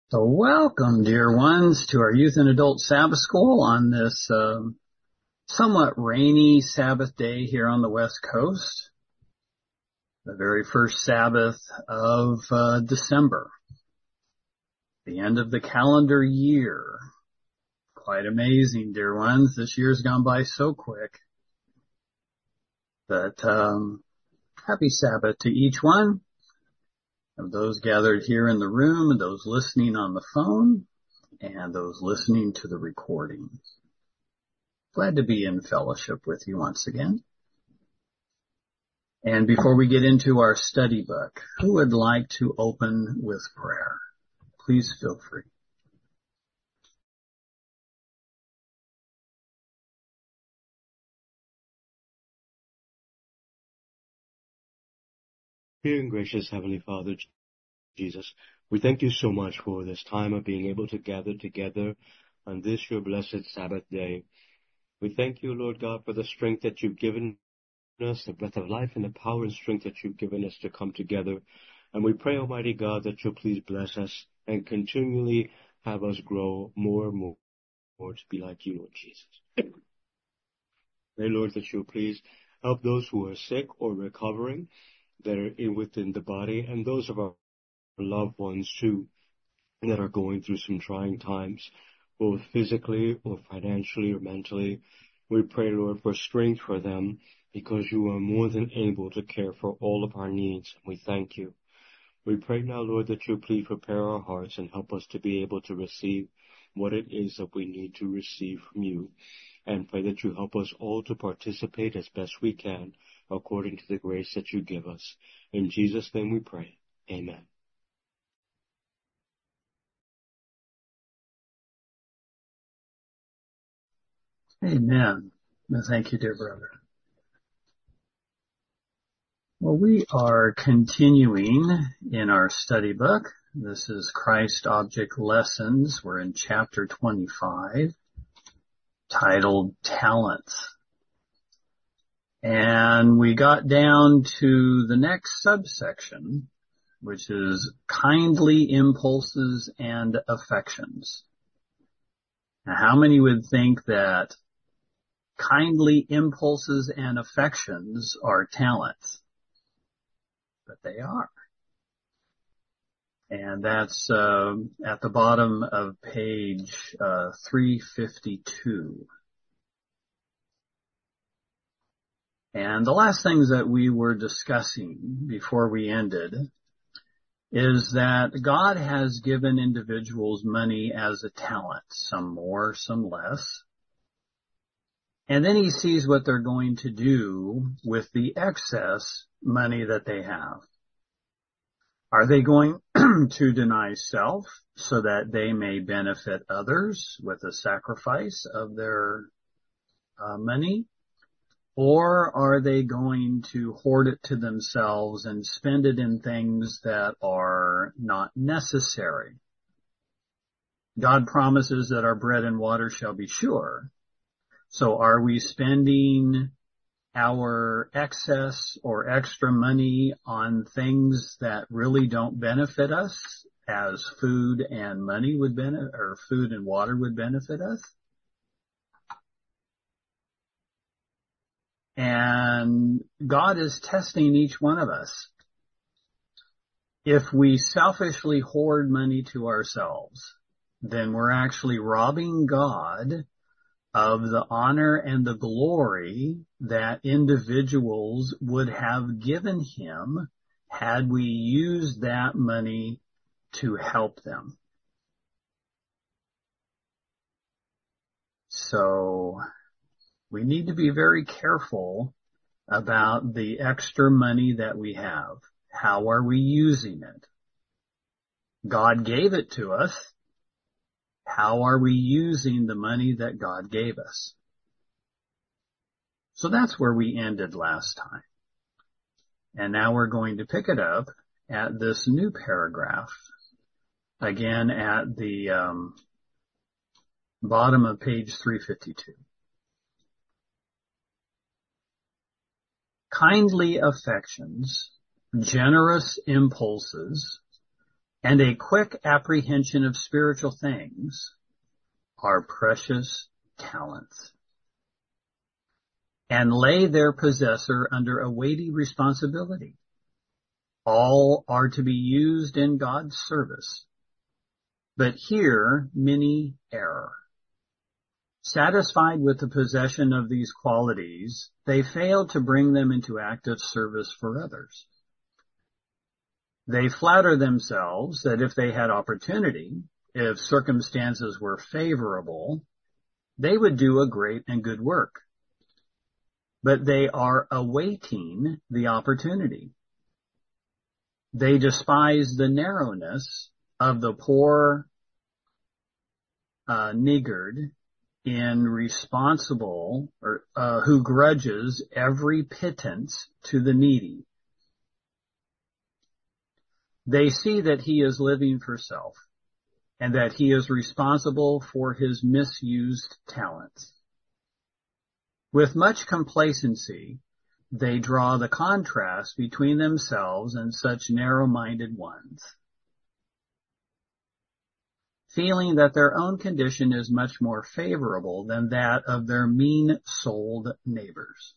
So welcome, dear ones, to our Youth and Adult Sabbath School on this somewhat rainy Sabbath day here on the West Coast, the very first Sabbath of December, the end of the calendar year. Quite amazing, dear ones. This year's gone by so quick. But happy Sabbath to each one of those gathered here in the room, and those listening on the phone, and those listening to the recordings. Glad to be in fellowship with you once again. And before we get into our study book, who would like to open with prayer? Please feel free. Dear and gracious Heavenly Father, Jesus, we thank you so much for this time of being able to gather together on this your blessed Sabbath day. We thank you, Lord God, for the strength that you've given us, the breath of life and the power and strength that you've given us to come together. And we pray, Almighty God, that you'll please bless us and continually have us grow more and more to be like you, Lord Jesus. Pray, Lord, that you'll please help those who are sick or recovering, that are within the body, and those of our loved ones too that are going through some trying times, both physically or financially or mentally. We pray, Lord, for strength for them, because you are more than able to care for all of our needs. We thank you. We pray now, Lord, that you please prepare our hearts and help us to be able to receive what it is that we need to receive from you. And pray that you help us all to participate as best we can according to the grace that you give us. In Jesus' name we pray. Amen. Amen. Thank you, dear brother. Well, we are continuing in our study book. This is Christ Object Lessons. We're in chapter 25, titled Talents. And we got down to the next subsection, which is kindly impulses and affections. Now, how many would think that kindly impulses and affections are talents? But they are. And that's at the bottom of page 352. And the last things that we were discussing before we ended is that God has given individuals money as a talent, some more, some less. And then he sees what they're going to do with the excess money that they have. Are they going to deny self so that they may benefit others with the sacrifice of their money? Or are they going to hoard it to themselves and spend it in things that are not necessary? God promises that our bread and water shall be sure. So are we spending our excess or extra money on things that really don't benefit us, as food and money would benefit, or food and water would benefit us? And God is testing each one of us. If we selfishly hoard money to ourselves, then we're actually robbing God of the honor and the glory that individuals would have given him had we used that money to help them. So we need to be very careful about the extra money that we have. How are we using it? God gave it to us. How are we using the money that God gave us? So that's where we ended last time. And now we're going to pick it up at this new paragraph, again at the bottom of page 352. Kindly affections, generous impulses, and a quick apprehension of spiritual things are precious talents, and lay their possessor under a weighty responsibility. All are to be used in God's service, but here many err. Satisfied with the possession of these qualities, they fail to bring them into active service for others. They flatter themselves that if they had opportunity, if circumstances were favorable, they would do a great and good work. But they are awaiting the opportunity. They despise the narrowness of the poor niggard who grudges every pittance to the needy. They see that he is living for self, and that he is responsible for his misused talents. With much complacency, they draw the contrast between themselves and such narrow-minded ones, feeling that their own condition is much more favorable than that of their mean-souled neighbors.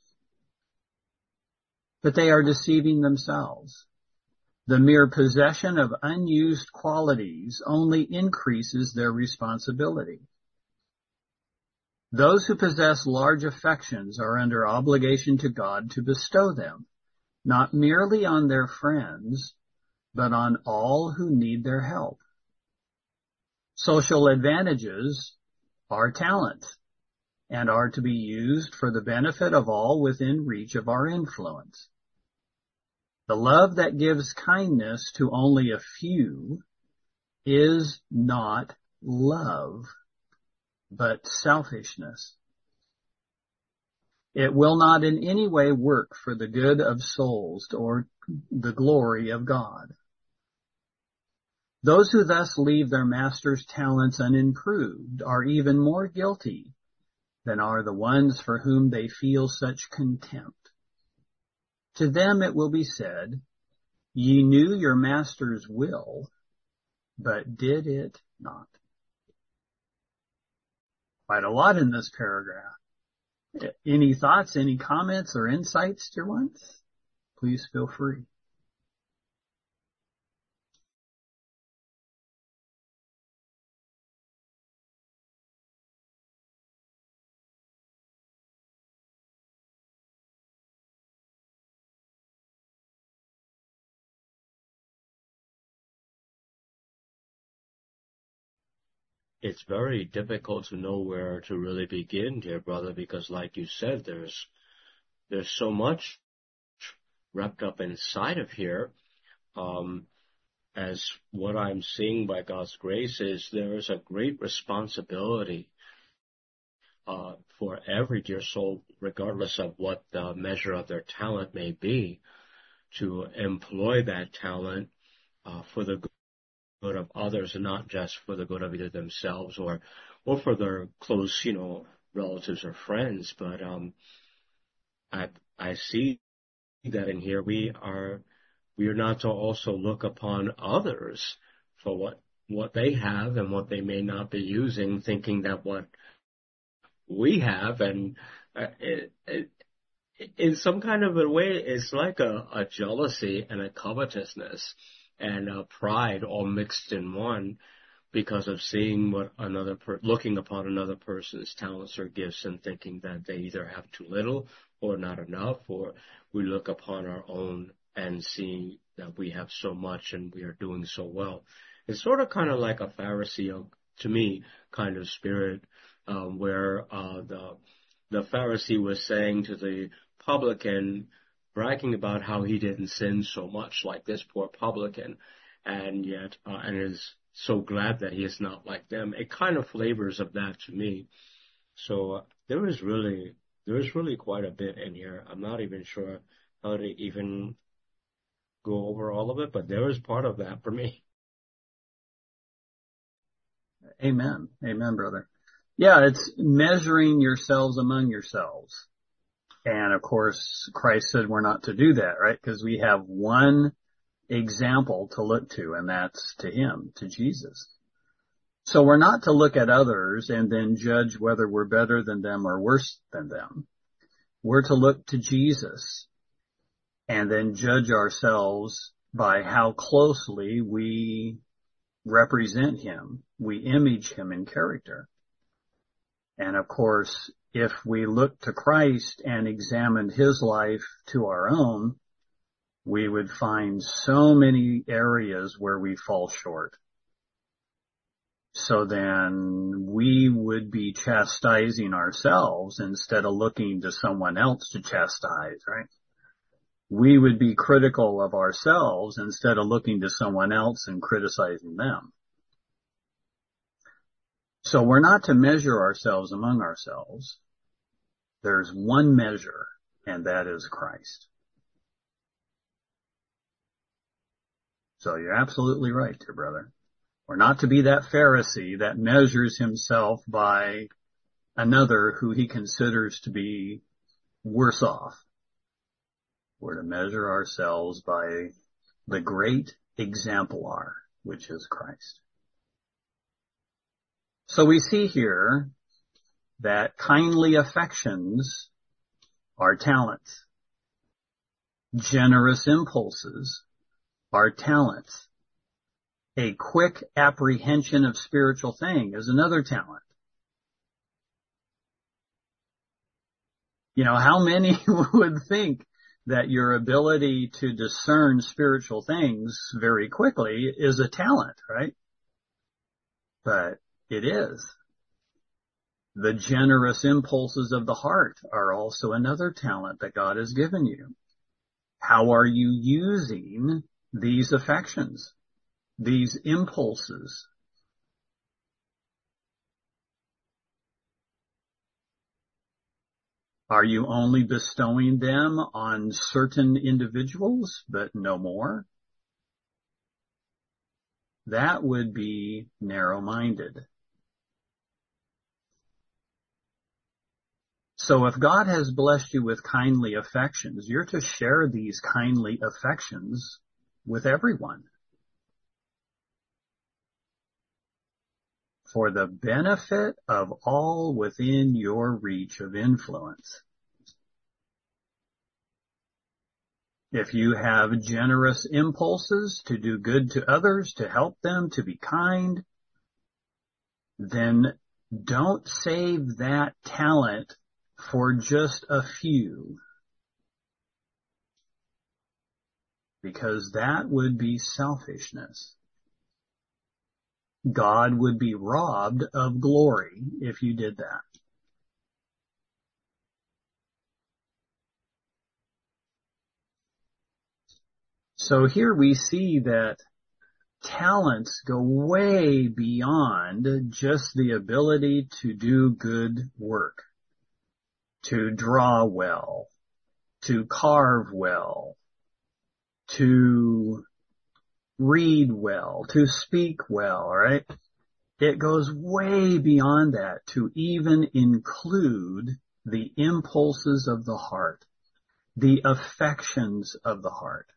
But they are deceiving themselves. The mere possession of unused qualities only increases their responsibility. Those who possess large affections are under obligation to God to bestow them, not merely on their friends, but on all who need their help. Social advantages are talents, and are to be used for the benefit of all within reach of our influence. The love that gives kindness to only a few is not love, but selfishness. It will not in any way work for the good of souls or the glory of God. Those who thus leave their master's talents unimproved are even more guilty than are the ones for whom they feel such contempt. To them it will be said, "Ye knew your master's will, but did it not." Quite a lot in this paragraph. Any thoughts, any comments or insights, dear ones? Please feel free. It's very difficult to know where to really begin, dear brother, because like you said, there's so much wrapped up inside of here. As what I'm seeing by God's grace is there is a great responsibility for every dear soul, regardless of what the measure of their talent may be, to employ that talent for the good of others, and not just for the good of either themselves or for their close, relatives or friends. But I see that in here we are not to also look upon others for what they have and what they may not be using, thinking that what we have, and in some kind of a way, it's like a jealousy and a covetousness and a pride all mixed in one, because of seeing what looking upon another person's talents or gifts and thinking that they either have too little or not enough, or we look upon our own and seeing that we have so much and we are doing so well. It's sort of kind of like a Pharisee, to me, kind of spirit, where the Pharisee was saying to the publican, bragging about how he didn't sin so much like this poor publican, and yet and is so glad that he is not like them. It kind of flavors of that to me. So there is really quite a bit in here. I'm not even sure how to even go over all of it, but there is part of that for me. Amen. Amen, brother. Yeah, it's measuring yourselves among yourselves. And of course, Christ said we're not to do that, right? Because we have one example to look to, and that's to him, to Jesus. So we're not to look at others and then judge whether we're better than them or worse than them. We're to look to Jesus and then judge ourselves by how closely we represent him. We image him in character. And of course, if we look to Christ and examined his life to our own, we would find so many areas where we fall short. So then we would be chastising ourselves instead of looking to someone else to chastise, right? We would be critical of ourselves instead of looking to someone else and criticizing them. So we're not to measure ourselves among ourselves. There's one measure, and that is Christ. So you're absolutely right, dear brother. We're not to be that Pharisee that measures himself by another who he considers to be worse off. We're to measure ourselves by the great exemplar, which is Christ. So we see here that kindly affections are talents. Generous impulses are talents. A quick apprehension of spiritual thing is another talent. You know, how many would think that your ability to discern spiritual things very quickly is a talent, right? But it is. The generous impulses of the heart are also another talent that God has given you. How are you using these affections? These impulses? Are you only bestowing them on certain individuals, but no more? That would be narrow-minded. So if God has blessed you with kindly affections, you're to share these kindly affections with everyone, for the benefit of all within your reach of influence. If you have generous impulses to do good to others, to help them, to be kind, then don't save that talent for just a few, because that would be selfishness. God would be robbed of glory if you did that. So here we see that talents go way beyond just the ability to do good work, to draw well, to carve well, to read well, to speak well, right? It goes way beyond that to even include the impulses of the heart, the affections of the heart.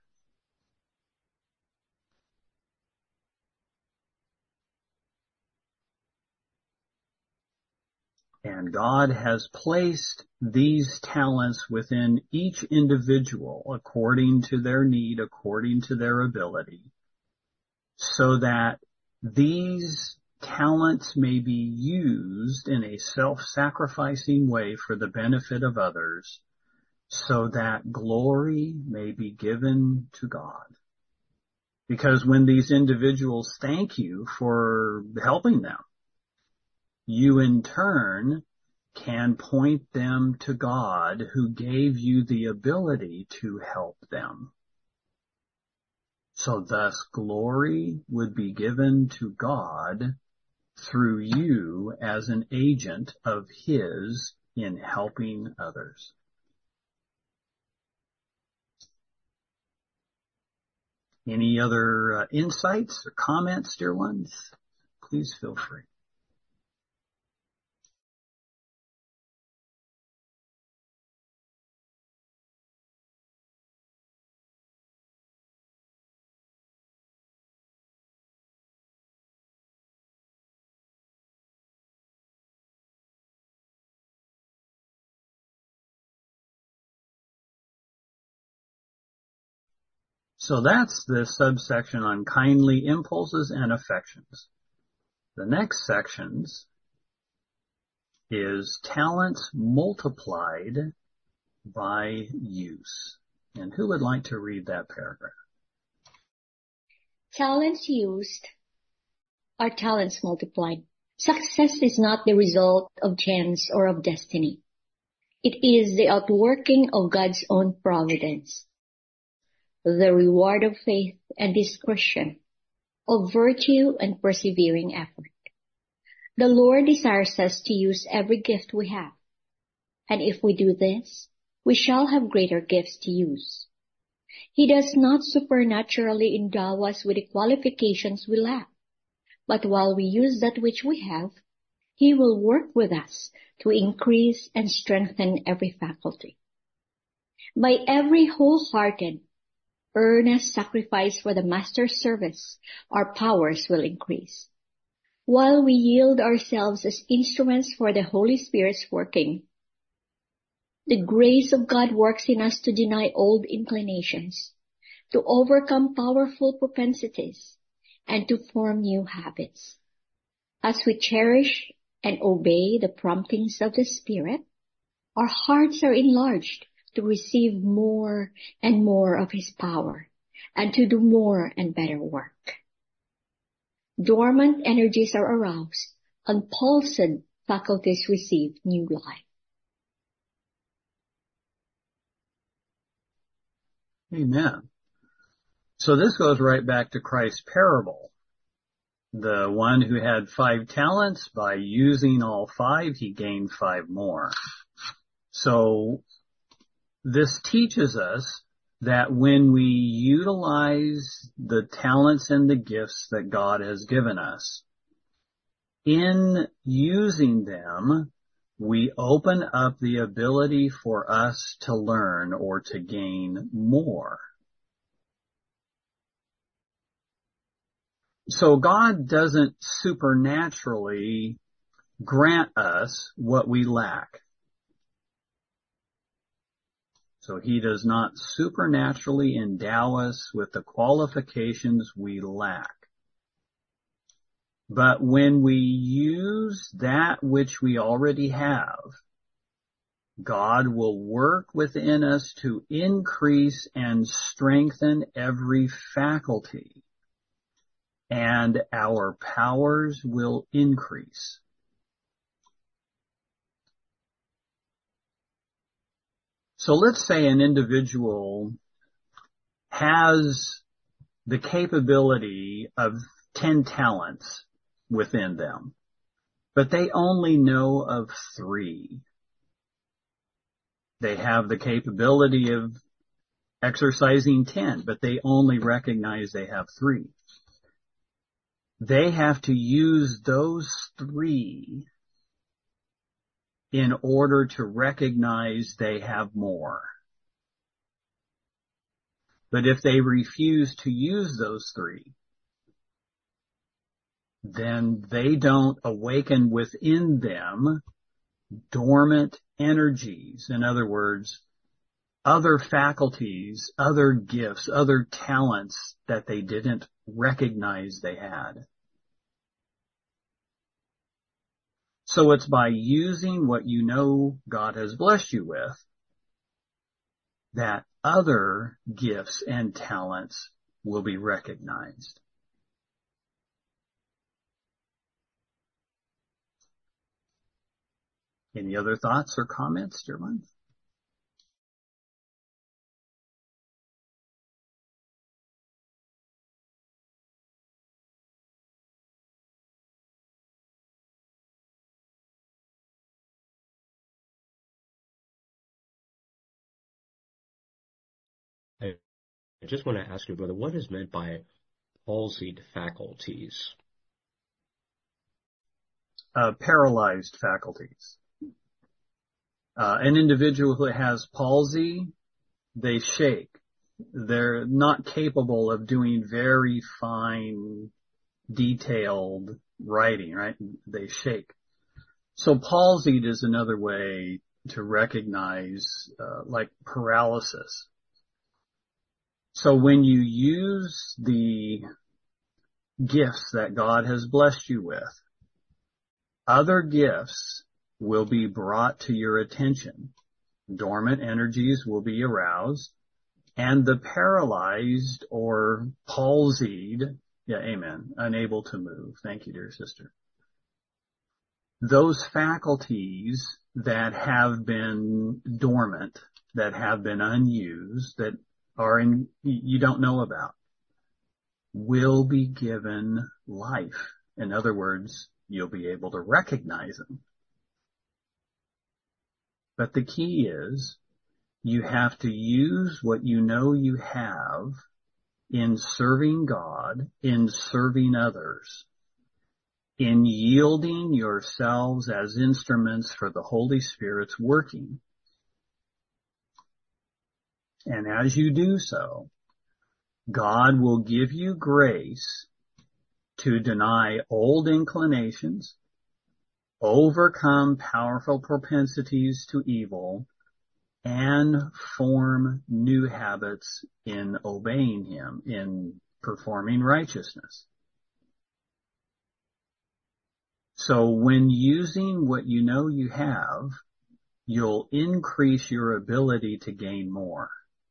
And God has placed these talents within each individual according to their need, according to their ability, so that these talents may be used in a self-sacrificing way for the benefit of others, so that glory may be given to God. Because when these individuals thank you for helping them, you in turn can point them to God, who gave you the ability to help them. So thus glory would be given to God through you as an agent of His in helping others. Any other insights or comments, dear ones? Please feel free. So that's the subsection on kindly impulses and affections. The next sections is talents multiplied by use. And who would like to read that paragraph? Talents used are talents multiplied. Success is not the result of chance or of destiny. It is the outworking of God's own providence, the reward of faith and discretion, of virtue and persevering effort. The Lord desires us to use every gift we have, and if we do this, we shall have greater gifts to use. He does not supernaturally endow us with the qualifications we lack, but while we use that which we have, He will work with us to increase and strengthen every faculty. By every wholehearted, earnest sacrifice for the Master's service, our powers will increase. While we yield ourselves as instruments for the Holy Spirit's working, the grace of God works in us to deny old inclinations, to overcome powerful propensities, and to form new habits. As we cherish and obey the promptings of the Spirit, our hearts are enlarged to receive more and more of His power and to do more and better work. Dormant energies are aroused, and palsied faculties receive new life. Amen. So this goes right back to Christ's parable. The one who had 5 talents, by using all 5, he gained 5 more. So this teaches us that when we utilize the talents and the gifts that God has given us, in using them, we open up the ability for us to learn or to gain more. So God doesn't supernaturally grant us what we lack. So He does not supernaturally endow us with the qualifications we lack. But when we use that which we already have, God will work within us to increase and strengthen every faculty, and our powers will increase. So let's say an individual has the capability of 10 talents within them, but they only know of 3. They have the capability of exercising 10, but they only recognize they have 3. They have to use those 3 in order to recognize they have more. But if they refuse to use those 3, then they don't awaken within them dormant energies. In other words, other faculties, other gifts, other talents that they didn't recognize they had. So it's by using what you know God has blessed you with that other gifts and talents will be recognized. Any other thoughts or comments, dear ones? I just want to ask you, brother, what is meant by palsied faculties? Paralyzed faculties. An individual who has palsy, they shake. They're not capable of doing very fine, detailed writing, right? They shake. So palsied is another way to recognize, like paralysis. So when you use the gifts that God has blessed you with, other gifts will be brought to your attention. Dormant energies will be aroused, and the paralyzed or palsied, unable to move. Thank you, dear sister. Those faculties that have been dormant, that have been unused, that you don't know about, will be given life. In other words, you'll be able to recognize them. But the key is you have to use what you know you have in serving God, in serving others, in yielding yourselves as instruments for the Holy Spirit's working. And as you do so, God will give you grace to deny old inclinations, overcome powerful propensities to evil, and form new habits in obeying Him, in performing righteousness. So when using what you know you have, you'll increase your ability to gain more.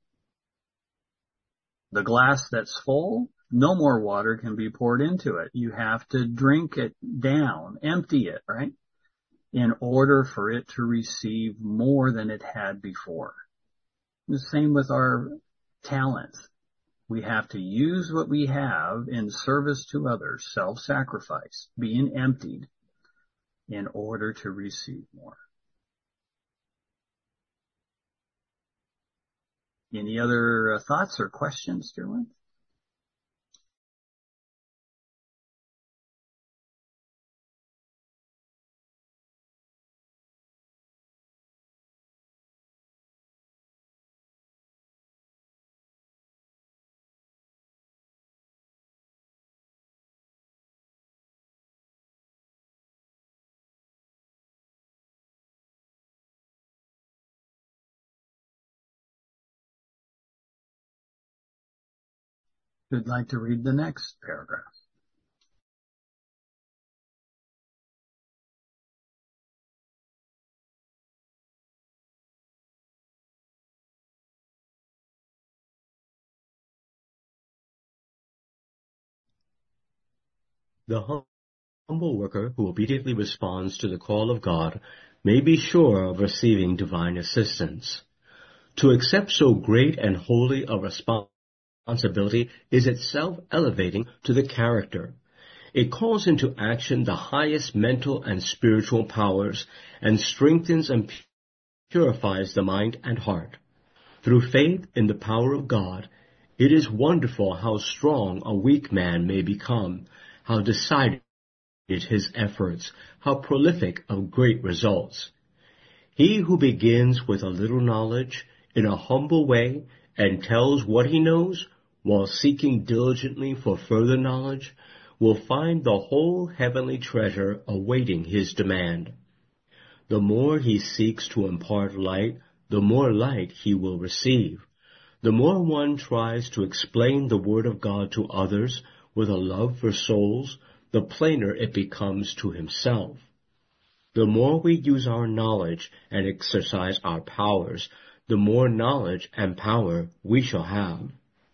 The glass that's full, no more water can be poured into it. You have to drink it down, empty it, right? In order for it to receive more than it had before. The same with our talents. We have to use what we have in service to others, self-sacrifice, being emptied, in order to receive more. Any other thoughts or questions, dear one? Who'd like to read the next paragraph? The humble worker who obediently responds to the call of God may be sure of receiving divine assistance. To accept so great and holy a responsibility is itself elevating to the character. It calls into action the highest mental and spiritual powers and strengthens and purifies the mind and heart. Through faith in the power of God, it is wonderful how strong a weak man may become, how decided his efforts, how prolific of great results. He who begins with a little knowledge in a humble way and tells what he knows while seeking diligently for further knowledge will find the whole heavenly treasure awaiting his demand. The more he seeks to impart light, the more light he will receive. The more one tries to explain the Word of God to others with a love for souls, the plainer it becomes to himself. The more we use our knowledge and exercise our powers, the more knowledge and power we shall have.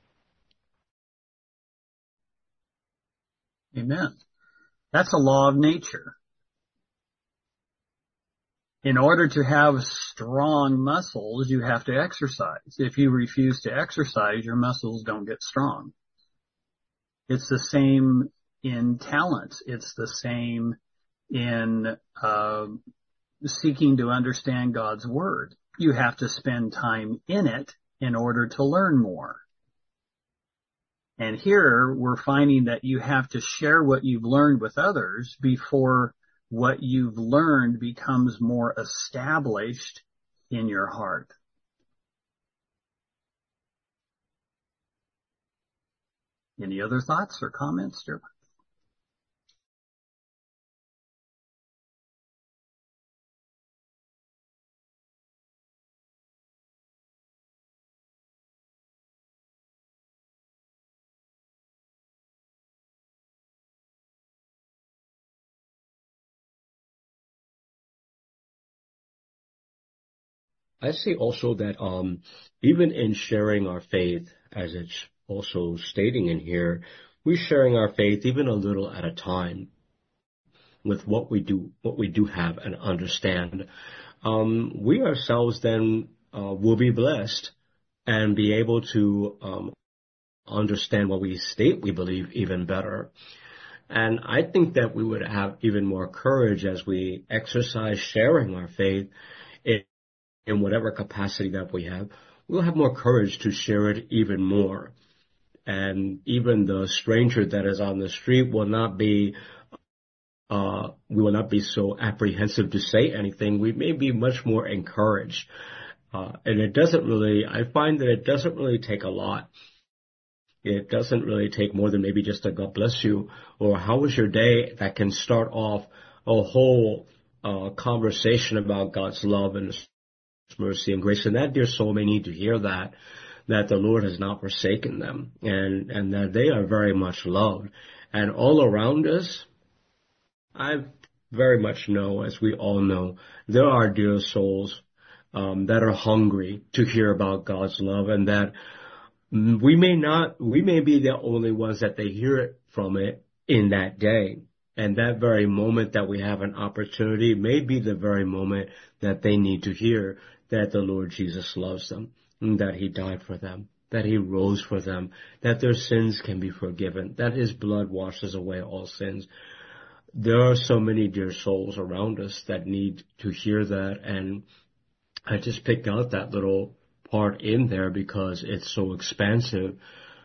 Amen. That's a law of nature. In order to have strong muscles, you have to exercise. If you refuse to exercise, your muscles don't get strong. It's the same in talents. It's the same in seeking to understand God's Word. You have to spend time in it in order to learn more. And here we're finding that you have to share what you've learned with others before what you've learned becomes more established in your heart. Any other thoughts or comments, dear? I see also that even in sharing our faith, as it's also stating in here, we're sharing our faith even a little at a time with what we do have and understand. We ourselves then will be blessed and be able to understand what we state we believe even better. And I think that we would have even more courage as we exercise sharing our faith in whatever capacity that we have. We'll have more courage to share it even more. And even the stranger that is on the street will not be we will not be so apprehensive to say anything. We may be much more encouraged. And I find that it doesn't really take a lot. It doesn't really take more than maybe just a God bless you or how was your day that can start off a whole conversation about God's love and His mercy and grace. And that dear soul may need to hear that the Lord has not forsaken them and that they are very much loved. And all around us, I very much know, as we all know, there are dear souls that are hungry to hear about God's love, and that we may be the only ones that they hear it from it in that day. And that very moment that we have an opportunity may be the very moment that they need to hear that the Lord Jesus loves them, and that He died for them, that He rose for them, that their sins can be forgiven, that His blood washes away all sins. There are so many dear souls around us that need to hear that, and I just picked out that little part in there because it's so expansive.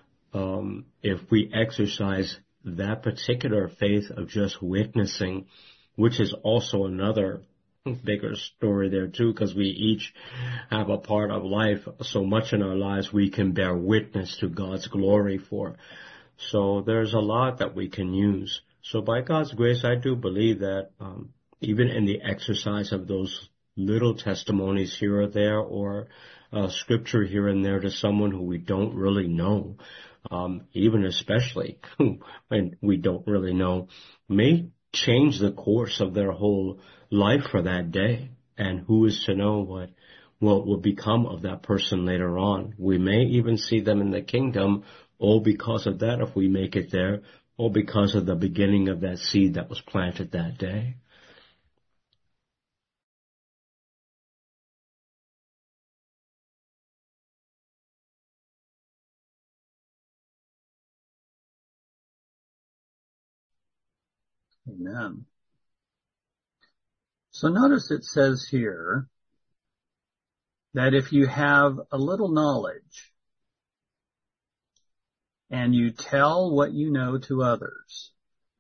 If we exercise that particular faith of just witnessing, which is also another bigger story there too, because we each have a part of life, so much in our lives we can bear witness to God's glory for. So there's a lot that we can use. So by God's grace, I do believe that even in the exercise of those little testimonies here or there, or scripture here and there to someone who we don't really know, even especially when we don't really know, may change the course of their whole life for that day. And who is to know what will become of that person later on? We may even see them in the kingdom, all because of that, if we make it there, all because of the beginning of that seed that was planted that day. Amen. So notice it says here that if you have a little knowledge and you tell what you know to others,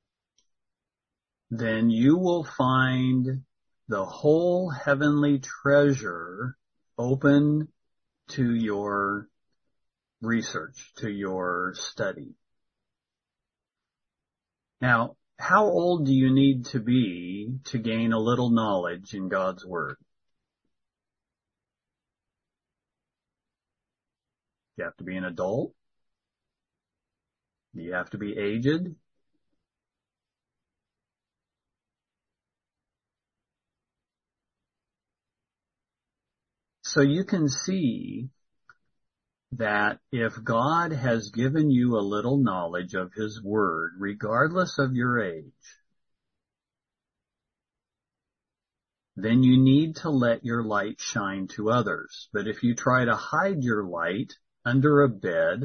then you will find the whole heavenly treasure open to your research, to your study. Now, how old do you need to be to gain a little knowledge in God's Word? You have to be an adult? Do you have to be aged? So you can see that if God has given you a little knowledge of His Word, regardless of your age, then you need to let your light shine to others. But if you try to hide your light under a bed,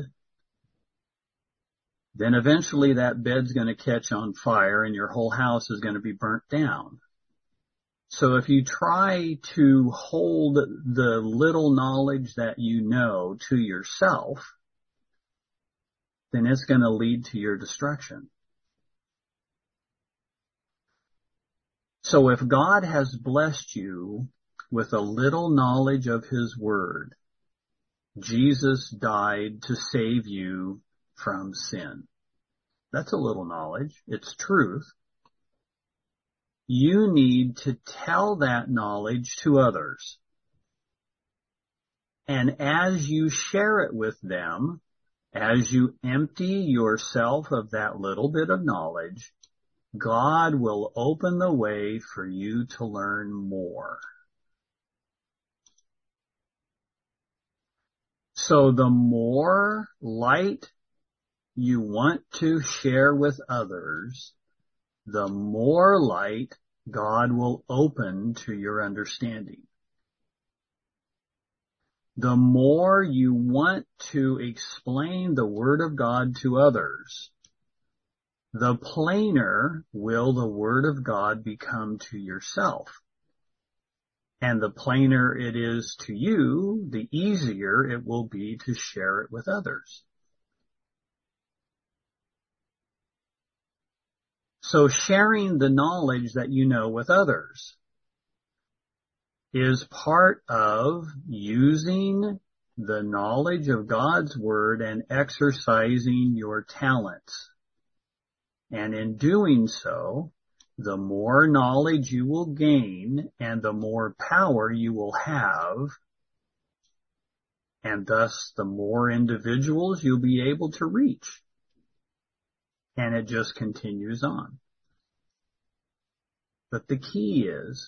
then eventually that bed's going to catch on fire and your whole house is going to be burnt down. So if you try to hold the little knowledge that you know to yourself, then it's going to lead to your destruction. So if God has blessed you with a little knowledge of His Word, Jesus died to save you from sin. That's a little knowledge. It's truth. You need to tell that knowledge to others. And as you share it with them, as you empty yourself of that little bit of knowledge, God will open the way for you to learn more. So the more light you want to share with others, the more light God will open to your understanding. The more you want to explain the Word of God to others, the plainer will the Word of God become to yourself. And the plainer it is to you, the easier it will be to share it with others. So sharing the knowledge that you know with others is part of using the knowledge of God's Word and exercising your talents. And in doing so, the more knowledge you will gain and the more power you will have, and thus the more individuals you'll be able to reach. And it just continues on. But the key is,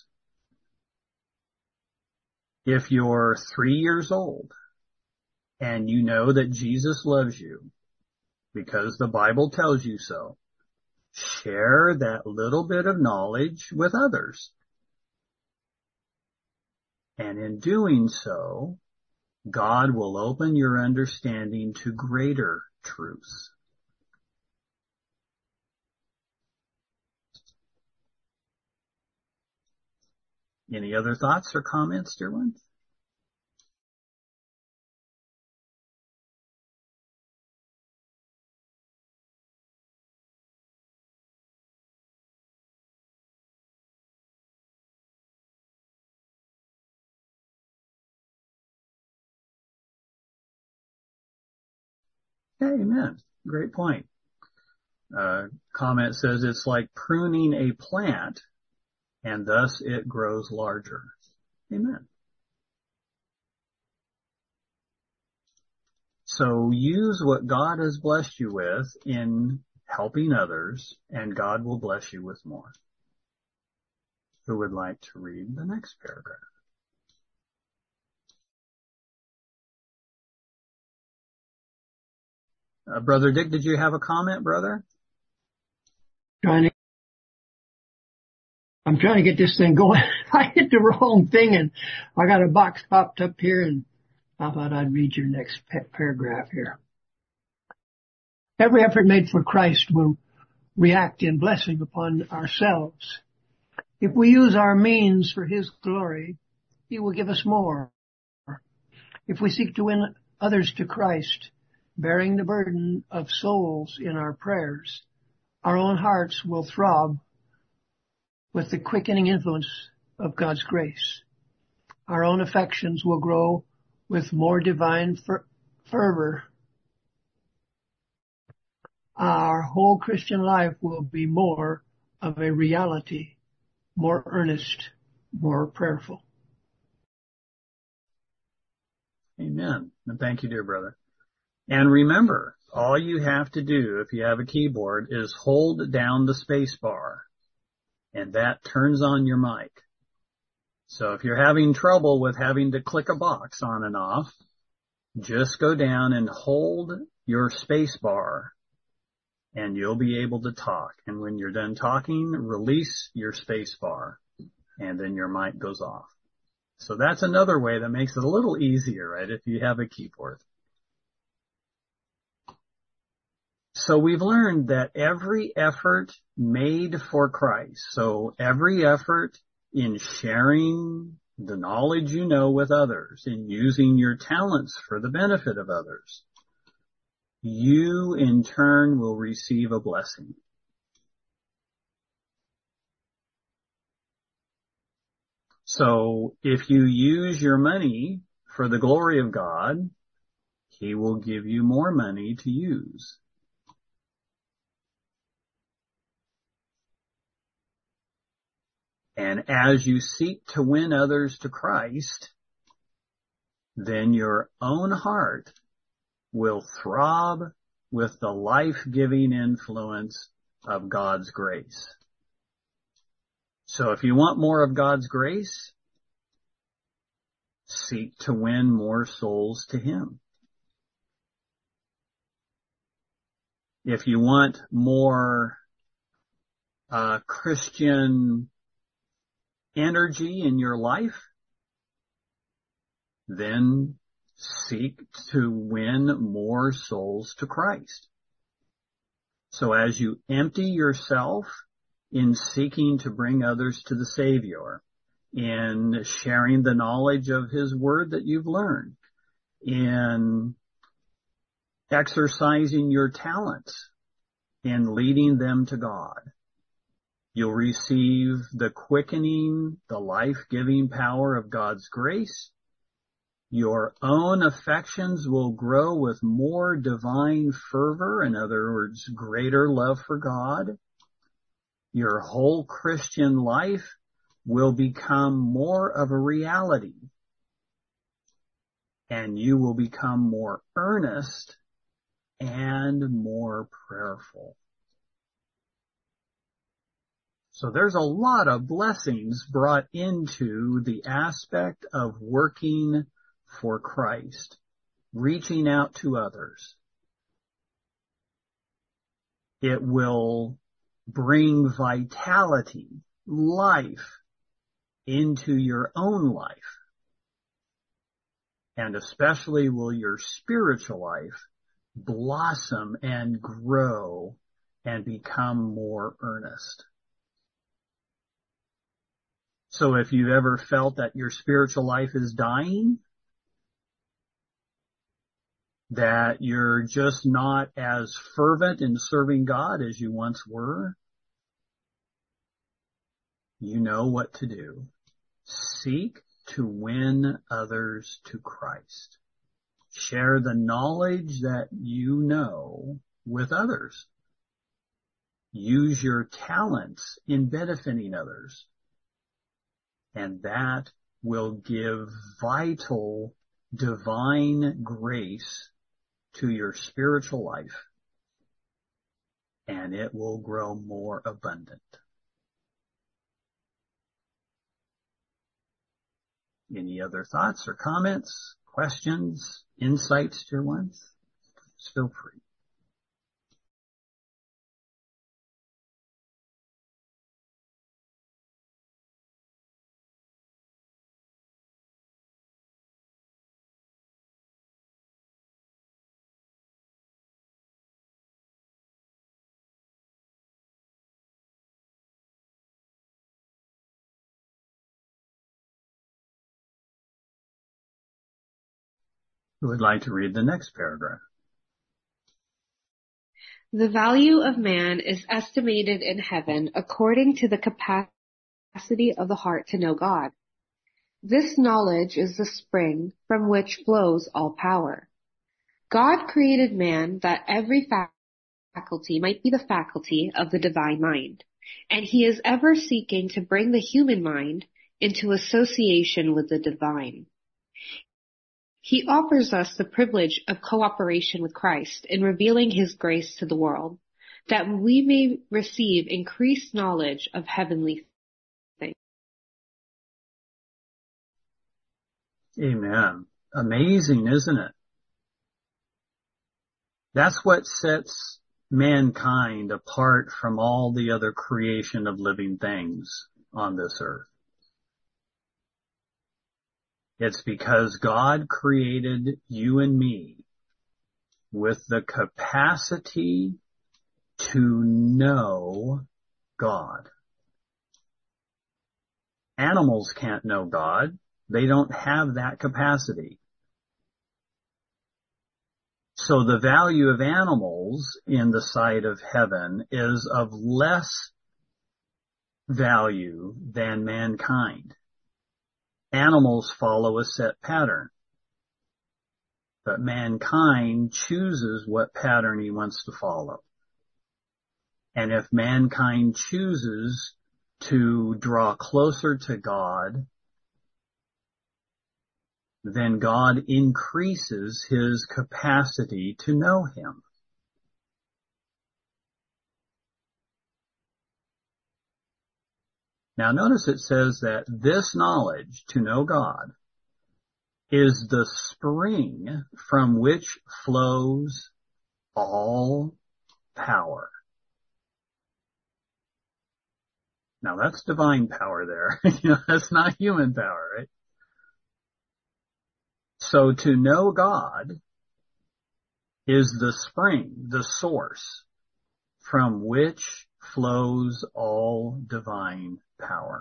if you're 3 years old and you know that Jesus loves you because the Bible tells you so, share that little bit of knowledge with others. And in doing so, God will open your understanding to greater truths. Any other thoughts or comments, dear ones? Amen. Great point. Comment says it's like pruning a plant and thus it grows larger. Amen. So use what God has blessed you with in helping others, and God will bless you with more. Who would like to read the next paragraph? Brother Dick, did you have a comment, brother? I'm trying to get this thing going. I hit the wrong thing and I got a box popped up here, and I thought I'd read your next paragraph here. Every effort made for Christ will react in blessing upon ourselves. If we use our means for His glory, He will give us more. If we seek to win others to Christ, bearing the burden of souls in our prayers, our own hearts will throb with the quickening influence of God's grace. Our own affections will grow with more divine fervor. Our whole Christian life will be more of a reality, more earnest, more prayerful. Amen. And thank you, dear brother. And remember, all you have to do if you have a keyboard is hold down the space bar, and that turns on your mic. So if you're having trouble with having to click a box on and off, just go down and hold your space bar, and you'll be able to talk. And when you're done talking, release your space bar, and then your mic goes off. So that's another way that makes it a little easier, right, if you have a keyboard. So we've learned that every effort made for Christ, so every effort in sharing the knowledge you know with others, in using your talents for the benefit of others, you in turn will receive a blessing. So if you use your money for the glory of God, He will give you more money to use. And as you seek to win others to Christ, then your own heart will throb with the life-giving influence of God's grace. So if you want more of God's grace, seek to win more souls to Him. If you want more Christian energy in your life, then seek to win more souls to Christ. So as you empty yourself in seeking to bring others to the Savior, in sharing the knowledge of His Word that you've learned, in exercising your talents, in leading them to God, you'll receive the quickening, the life-giving power of God's grace. Your own affections will grow with more divine fervor, in other words, greater love for God. Your whole Christian life will become more of a reality, and you will become more earnest and more prayerful. So there's a lot of blessings brought into the aspect of working for Christ, reaching out to others. It will bring vitality, life, into your own life. And especially will your spiritual life blossom and grow and become more earnest. So if you've ever felt that your spiritual life is dying, that you're just not as fervent in serving God as you once were, you know what to do. Seek to win others to Christ. Share the knowledge that you know with others. Use your talents in benefiting others. And that will give vital, divine grace to your spiritual life, and it will grow more abundant. Any other thoughts or comments, questions, insights, dear ones? Feel free. Who would like to read the next paragraph? The value of man is estimated in heaven according to the capacity of the heart to know God. This knowledge is the spring from which flows all power. God created man that every faculty might be the faculty of the divine mind, and He is ever seeking to bring the human mind into association with the divine. He offers us the privilege of cooperation with Christ in revealing His grace to the world, that we may receive increased knowledge of heavenly things. Amen. Amazing, isn't it? That's what sets mankind apart from all the other creation of living things on this earth. It's because God created you and me with the capacity to know God. Animals can't know God. They don't have that capacity. So the value of animals in the sight of heaven is of less value than mankind. Animals follow a set pattern, but mankind chooses what pattern he wants to follow. And if mankind chooses to draw closer to God, then God increases his capacity to know Him. Now notice it says that this knowledge, to know God, is the spring from which flows all power. Now that's divine power there. That's not human power, right? So to know God is the spring, the source from which flows all divine power.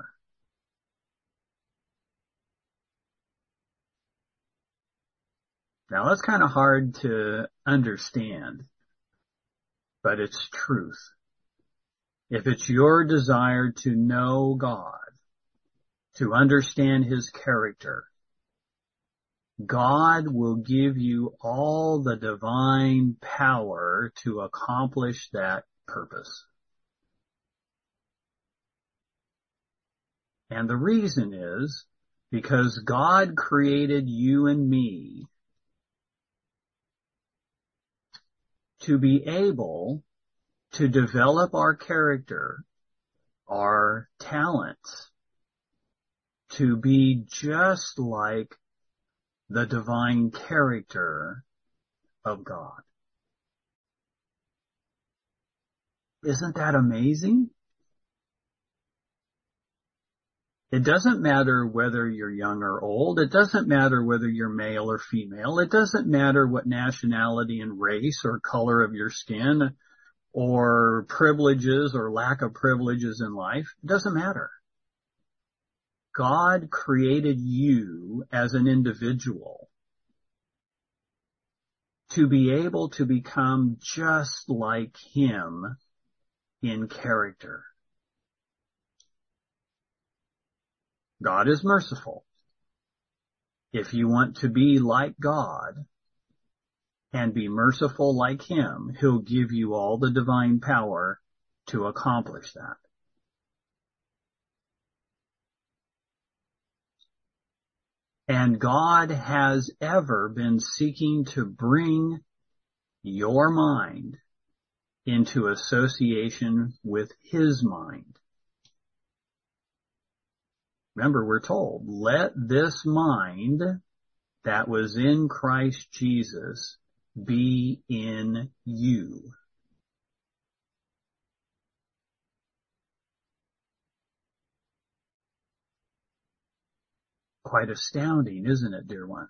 Now that's kind of hard to understand, but it's truth. If it's your desire to know God, to understand His character, God will give you all the divine power to accomplish that purpose. And the reason is because God created you and me to be able to develop our character, our talents, to be just like the divine character of God. Isn't that amazing? It doesn't matter whether you're young or old. It doesn't matter whether you're male or female. It doesn't matter what nationality and race or color of your skin or privileges or lack of privileges in life. It doesn't matter. God created you as an individual to be able to become just like Him in character. God is merciful. If you want to be like God and be merciful like Him, He'll give you all the divine power to accomplish that. And God has ever been seeking to bring your mind into association with His mind. Remember, we're told, let this mind that was in Christ Jesus be in you. Quite astounding, isn't it, dear ones?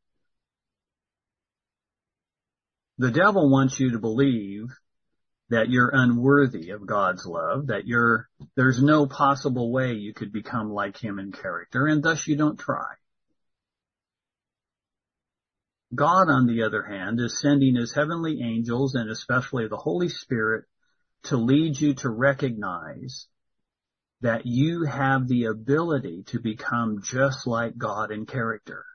The devil wants you to believe that you're unworthy of God's love, that there's no possible way you could become like Him in character, and thus you don't try. God, on the other hand, is sending His heavenly angels, and especially the Holy Spirit, to lead you to recognize that you have the ability to become just like God in character.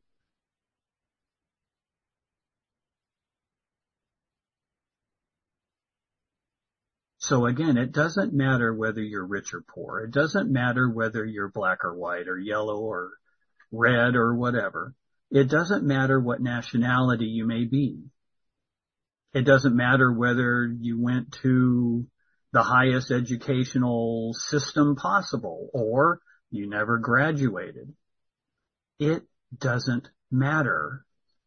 So again, it doesn't matter whether you're rich or poor. It doesn't matter whether you're black or white or yellow or red or whatever. It doesn't matter what nationality you may be. It doesn't matter whether you went to the highest educational system possible or you never graduated. It doesn't matter.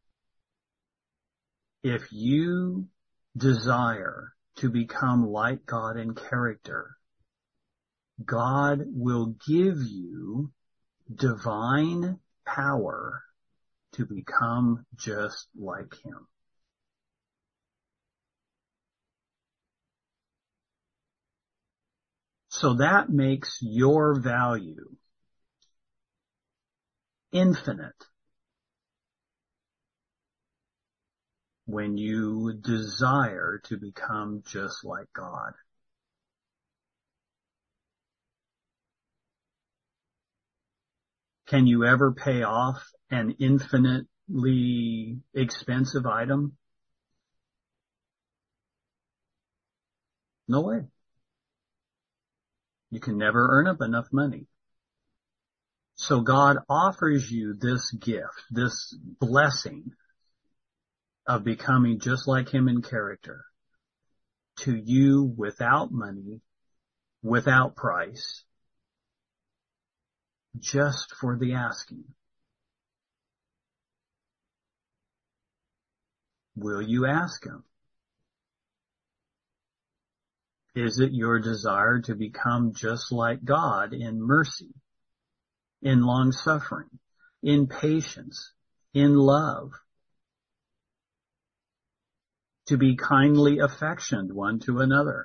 If you desire to become like God in character, God will give you divine power to become just like Him. So that makes your value infinite when you desire to become just like God. Can you ever pay off an infinitely expensive item? No way. You can never earn up enough money. So God offers you this gift, this blessing of becoming just like Him in character, to you without money, without price, just for the asking. Will you ask Him? Is it your desire to become just like God in mercy, in long suffering, in patience, in love, to be kindly affectioned one to another?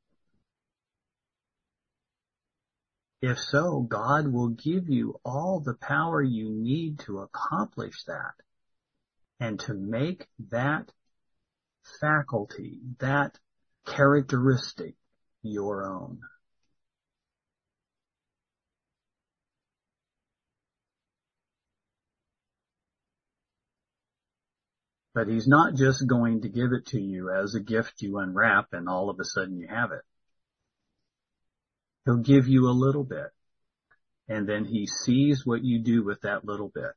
If so, God will give you all the power you need to accomplish that and to make that faculty, that characteristic, your own. But he's not just going to give it to you as a gift you unwrap and all of a sudden you have it. He'll give you a little bit, and then he sees what you do with that little bit.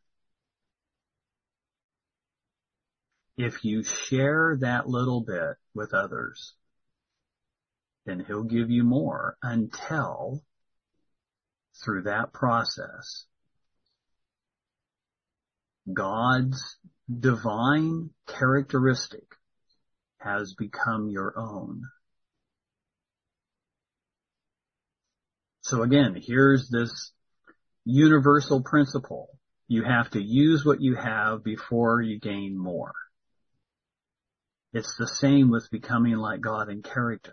If you share that little bit with others, then he'll give you more until, through that process, God's divine characteristic has become your own. So again, here's this universal principle. You have to use what you have before you gain more. It's the same with becoming like God in character.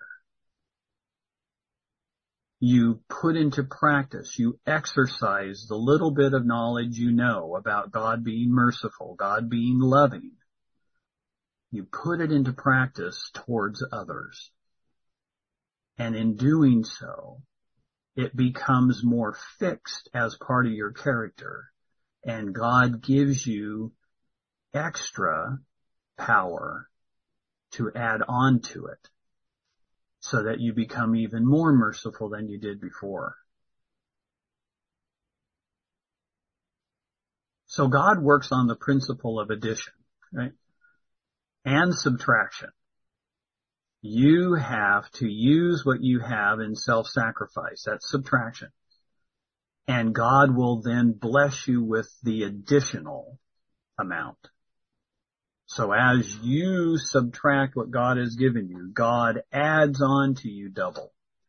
You put into practice, you exercise the little bit of knowledge you know about God being merciful, God being loving. You put it into practice towards others. And in doing so, it becomes more fixed as part of your character. And God gives you extra power to add on to it so that you become even more merciful than you did before. So God works on the principle of addition, right? And subtraction. You have to use what you have in self-sacrifice. That's subtraction. And God will then bless you with the additional amount. So as you subtract what God has given you, God adds on to you double.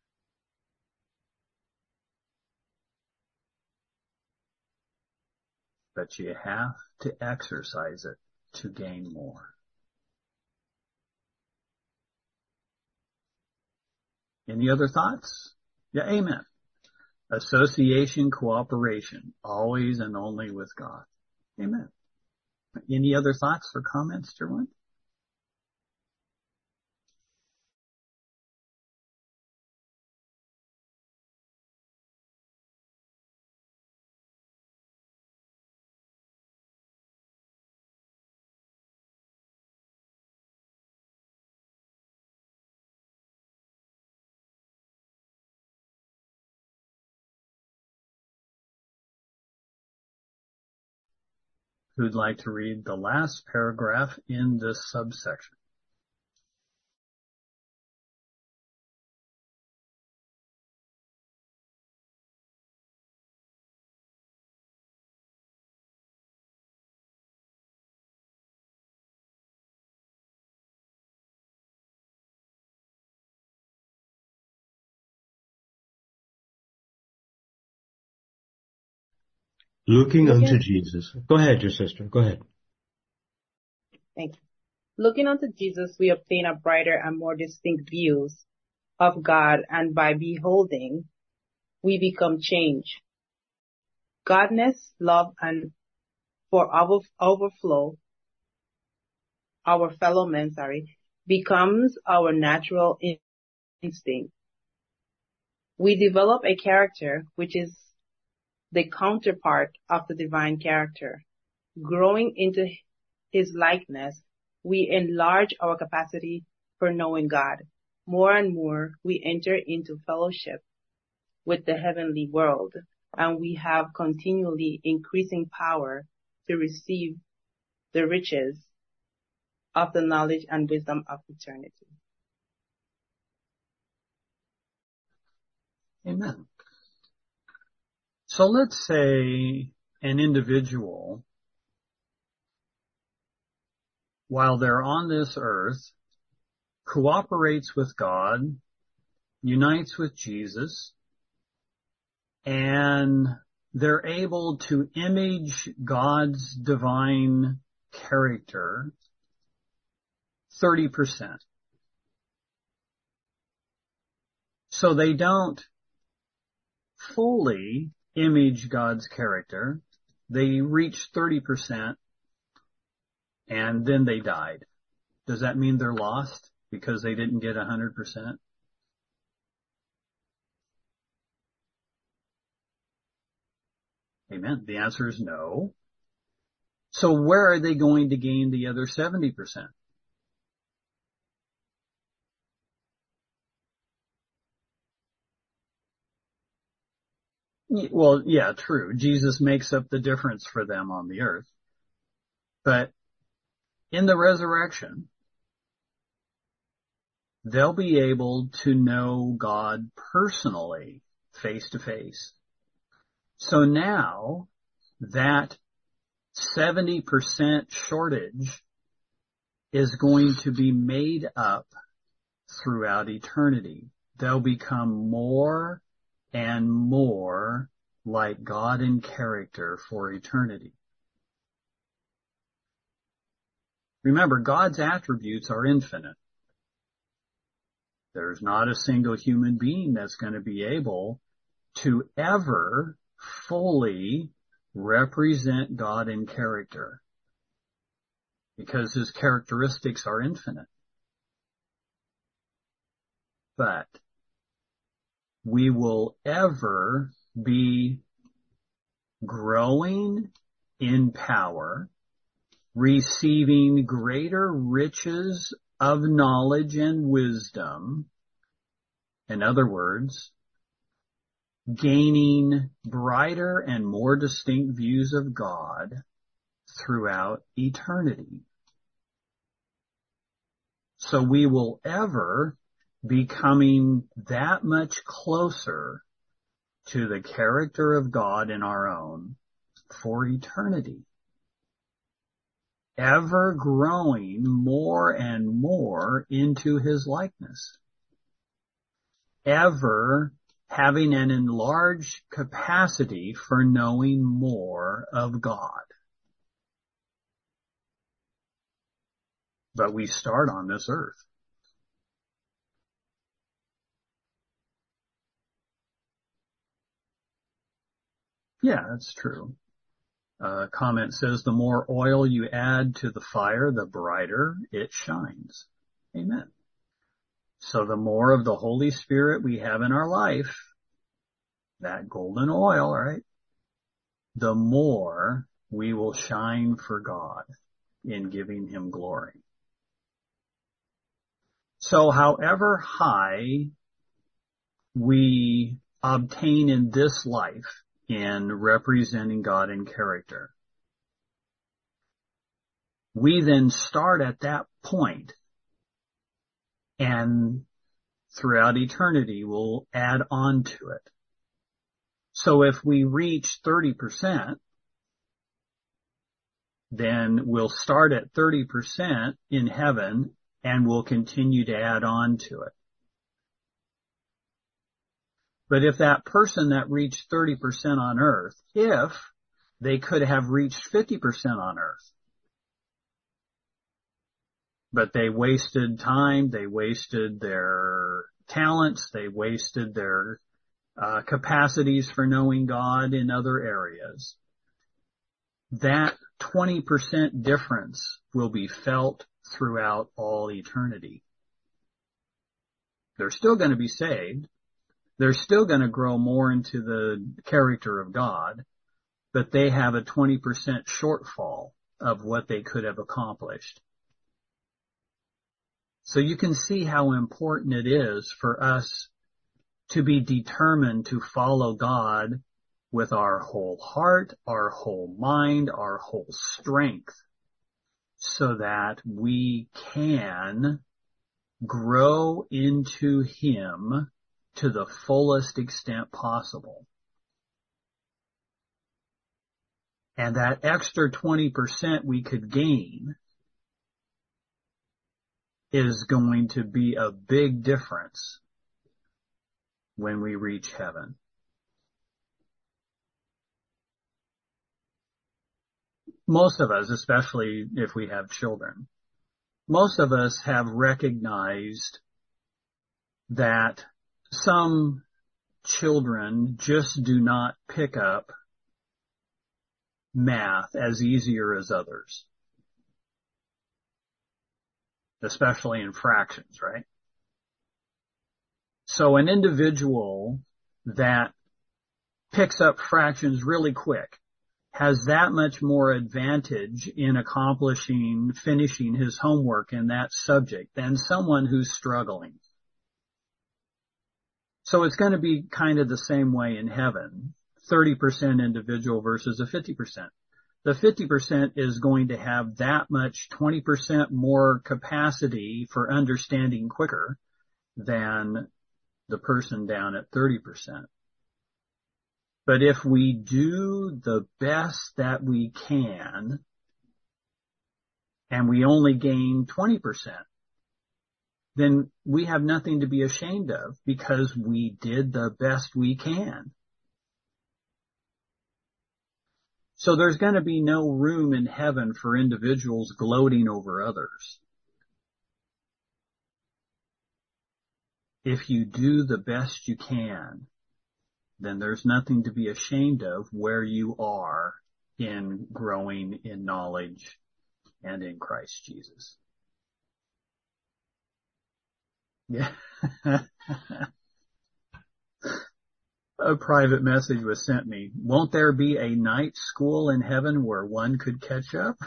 But you have to exercise it to gain more. Any other thoughts? Yeah, amen. Association, cooperation, always and only with God. Amen. Any other thoughts or comments, Derwin? Who'd like to read the last paragraph in this subsection? Looking unto Jesus. Go ahead, your sister. Go ahead. Thank you. Looking unto Jesus, we obtain a brighter and more distinct views of God, and by beholding, we become changed. Godness, love, and for overflow, our fellow men, becomes our natural instinct. We develop a character which is the counterpart of the divine character. Growing into his likeness, we enlarge our capacity for knowing God. More and more, we enter into fellowship with the heavenly world, and we have continually increasing power to receive the riches of the knowledge and wisdom of eternity. Amen. So let's say an individual, while they're on this earth, cooperates with God unites with Jesus, and they're able to image God's divine character 30%. So they don't fully image God's character. They reached 30% and then they died. Does that mean they're lost because they didn't get 100%? Amen. The answer is no. So where are they going to gain the other 70%? Well, yeah, true. Jesus makes up the difference for them on the earth. But in the resurrection, they'll be able to know God personally, face to face. So now that 70% shortage is going to be made up throughout eternity. They'll become more and more like God in character for eternity. Remember, God's attributes are infinite. There's not a single human being that's going to be able to ever fully represent God in character, because his characteristics are infinite. But we will ever be growing in power, receiving greater riches of knowledge and wisdom. In other words, gaining brighter and more distinct views of God throughout eternity. So we will ever be coming that much closer to the character of God in our own for eternity. Ever growing more and more into his likeness. Ever having an enlarged capacity for knowing more of God. But we start on this earth. Yeah, that's true. Comment says, the more oil you add to the fire, the brighter it shines. Amen. So the more of the Holy Spirit we have in our life, that golden oil, right, the more we will shine for God in giving him glory. So however high we obtain in this life in representing God in character, we then start at that point, and throughout eternity we'll add on to it. So if we reach 30%, then we'll start at 30% in heaven and we'll continue to add on to it. But if that person that reached 30% on earth, if they could have reached 50% on earth, but they wasted time, they wasted their talents, they wasted their capacities for knowing God in other areas, that 20% difference will be felt throughout all eternity. They're still going to be saved. They're still going to grow more into the character of God, but they have a 20% shortfall of what they could have accomplished. So you can see how important it is for us to be determined to follow God with our whole heart, our whole mind, our whole strength, so that we can grow into him to the fullest extent possible. And that extra 20% we could gain is going to be a big difference when we reach heaven. Most of us, especially if we have children, most of us have recognized that some children just do not pick up math as easier as others, especially in fractions, right? So an individual that picks up fractions really quick has that much more advantage in finishing his homework in that subject than someone who's struggling. So it's going to be kind of the same way in heaven, 30% individual versus a 50%. The 50% is going to have that much 20% more capacity for understanding quicker than the person down at 30%. But if we do the best that we can, and we only gain 20%, then we have nothing to be ashamed of because we did the best we can. So there's going to be no room in heaven for individuals gloating over others. If you do the best you can, then there's nothing to be ashamed of where you are in growing in knowledge and in Christ Jesus. Yeah. A private message was sent me. Won't there be a night school in heaven where one could catch up?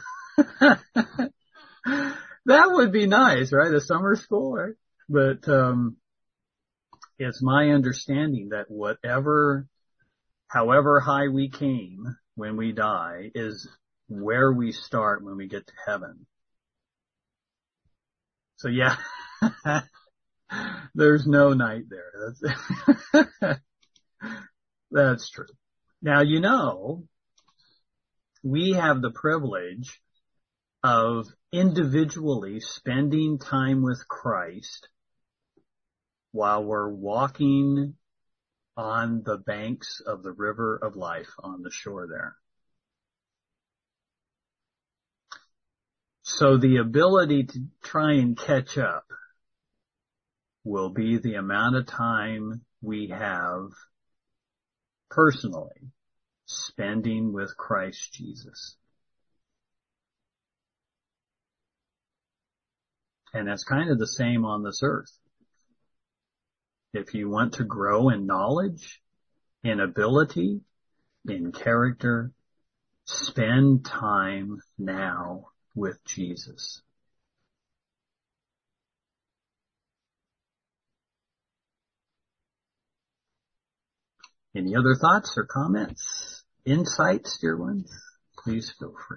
That would be nice, right? A summer school, right? But, it's my understanding that however high we came when we die is where we start when we get to heaven. So yeah, there's no night there. That's true. Now, we have the privilege of individually spending time with Christ while we're walking on the banks of the river of life on the shore there. So the ability to try and catch up will be the amount of time we have personally spending with Christ Jesus. And that's kind of the same on this earth. If you want to grow in knowledge, in ability, in character, spend time now with Jesus. Any other thoughts or comments? Insights, dear ones? Please feel free.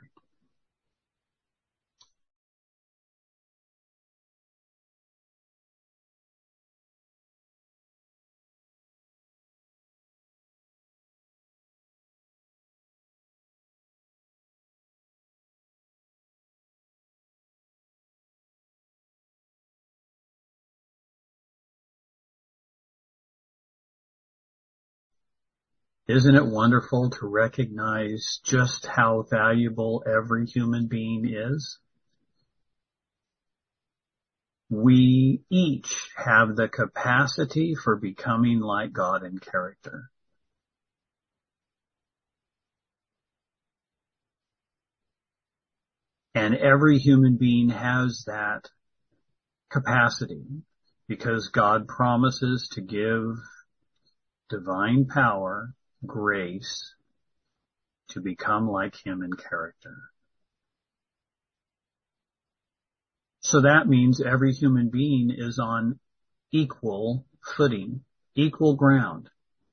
Isn't it wonderful to recognize just how valuable every human being is? We each have the capacity for becoming like God in character. And every human being has that capacity because God promises to give divine power, grace, to become like Him in character. So that means every human being is on equal footing, equal ground.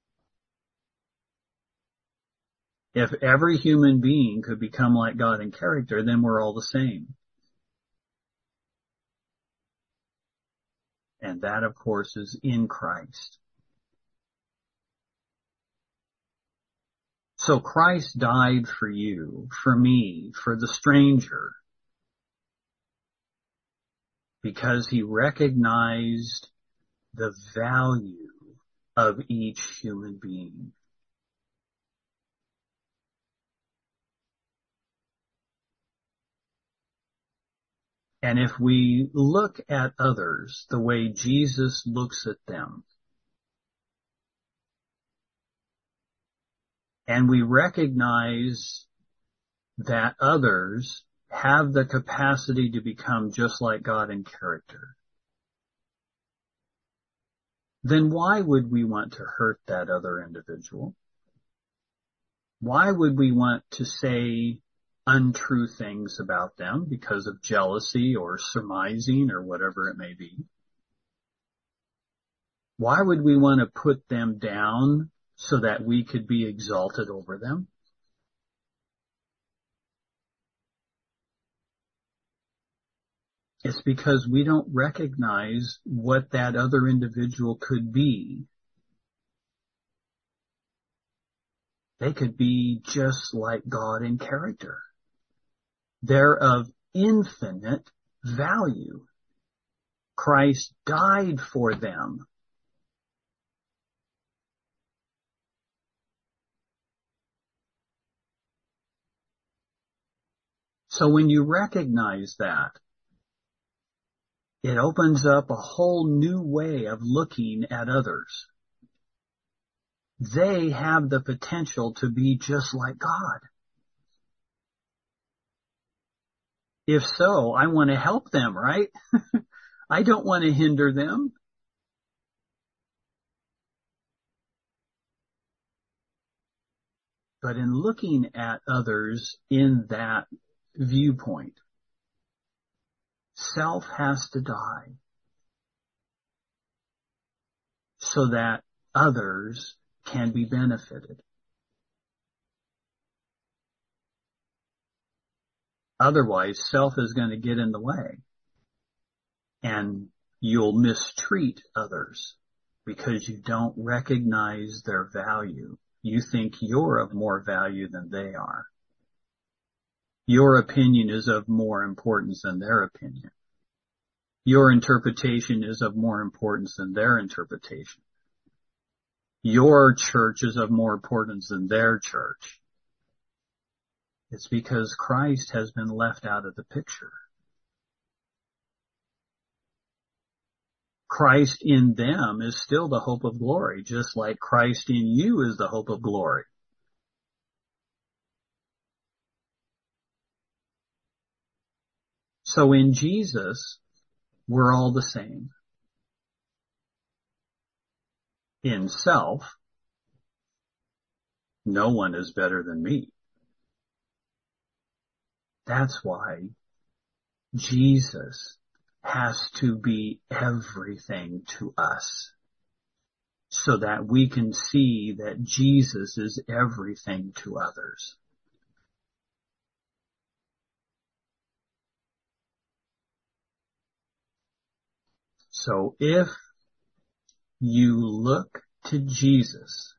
If every human being could become like God in character, then we're all the same. And that, of course, is in Christ. So Christ died for you, for me, for the stranger, because He recognized the value of each human being. And if we look at others the way Jesus looks at them, and we recognize that others have the capacity to become just like God in character, then why would we want to hurt that other individual? Why would we want to say untrue things about them because of jealousy or surmising or whatever it may be? Why would we want to put them down so that we could be exalted over them? It's because we don't recognize what that other individual could be. They could be just like God in character. They're of infinite value. Christ died for them. So when you recognize that, it opens up a whole new way of looking at others. They have the potential to be just like God. If so, I want to help them, right? I don't want to hinder them. But in looking at others in that viewpoint, self has to die so that others can be benefited. Otherwise, self is going to get in the way and you'll mistreat others because you don't recognize their value. You think you're of more value than they are. Your opinion is of more importance than their opinion. Your interpretation is of more importance than their interpretation. Your church is of more importance than their church. It's because Christ has been left out of the picture. Christ in them is still the hope of glory, just like Christ in you is the hope of glory. So in Jesus, we're all the same. In self, no one is better than me. That's why Jesus has to be everything to us so that we can see that Jesus is everything to others. So if you look to Jesus,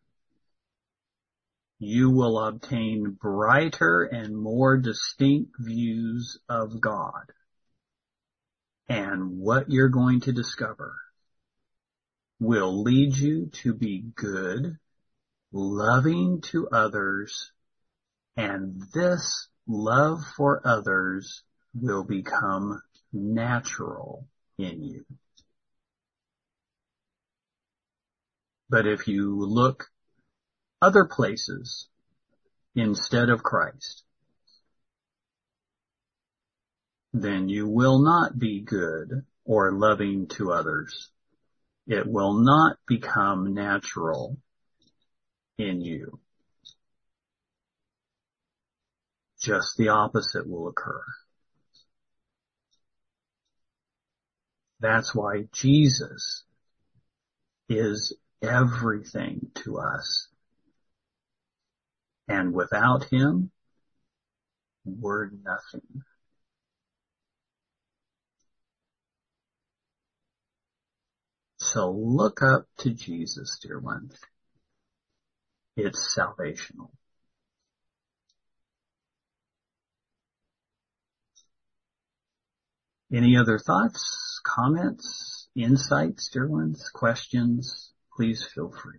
you will obtain brighter and more distinct views of God. And what you're going to discover will lead you to be good, loving to others, and this love for others will become natural in you. But if you look other places instead of Christ, then you will not be good or loving to others. It will not become natural in you. Just the opposite will occur. That's why Jesus is everything to us. And without him, we're nothing. So look up to Jesus, dear ones. It's salvational. Any other thoughts, comments, insights, dear ones, questions? please feel free.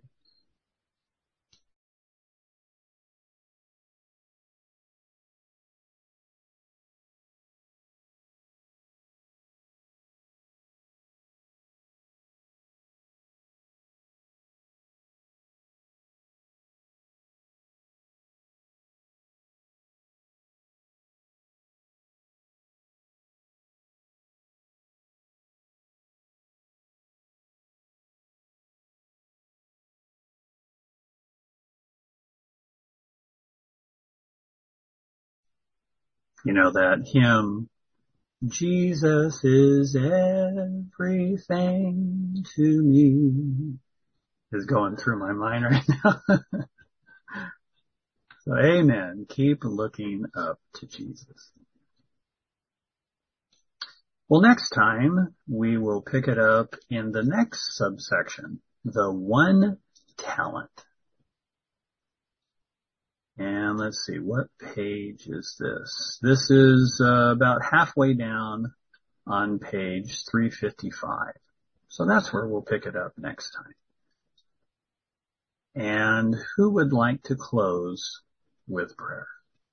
You know that hymn, Jesus is everything to me, is going through my mind right now. So amen. Keep looking up to Jesus. Well, next time we will pick it up in the next subsection, the 1 talent. And let's see, what page is this? This is about halfway down on page 355. So that's where we'll pick it up next time. And who would like to close with prayer?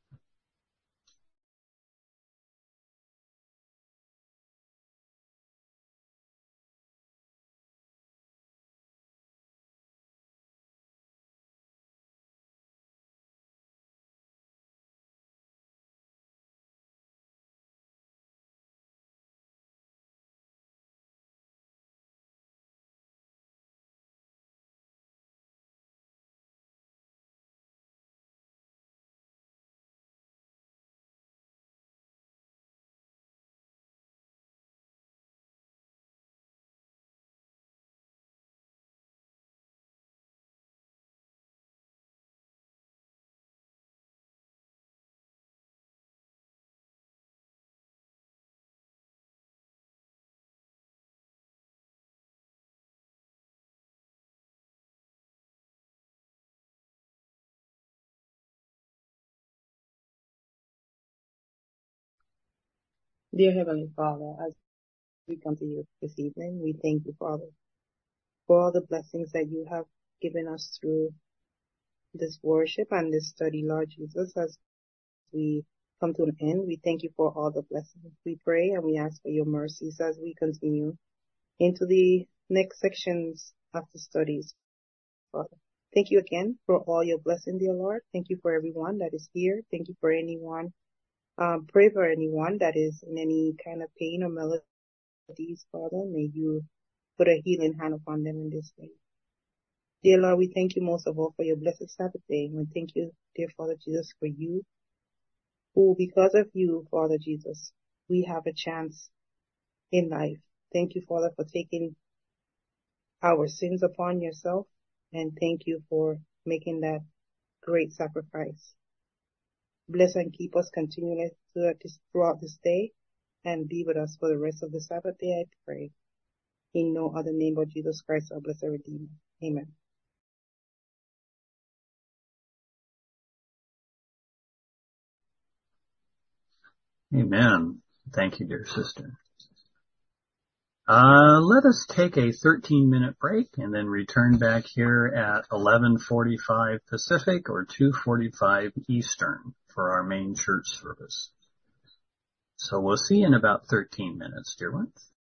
Dear Heavenly Father, as we come to you this evening, we thank you, Father, for all the blessings that you have given us through this worship and this study, Lord Jesus. As we come to an end, we thank you for all the blessings. We pray and we ask for your mercies as we continue into the next sections of the studies, Father. Thank you again for all your blessings, dear Lord. Thank you for everyone that is here. Thank you for anyone. Pray for anyone that is in any kind of pain or melodies, Father. May you put a healing hand upon them in this day. Dear Lord, we thank you most of all for your blessed Sabbath day. We thank you, dear Father Jesus, for you, who because of you, Father Jesus, we have a chance in life. Thank you, Father, for taking our sins upon yourself, and thank you for making that great sacrifice. Bless and keep us continually throughout this day, and be with us for the rest of the Sabbath day, I pray. In no other name but Jesus Christ, our blessed Redeemer. Amen. Amen. Thank you, dear sister. Let us take a 13-minute break and then return back here at 11:45 Pacific or 2:45 Eastern for our main church service. So we'll see you in about 13 minutes, dear ones.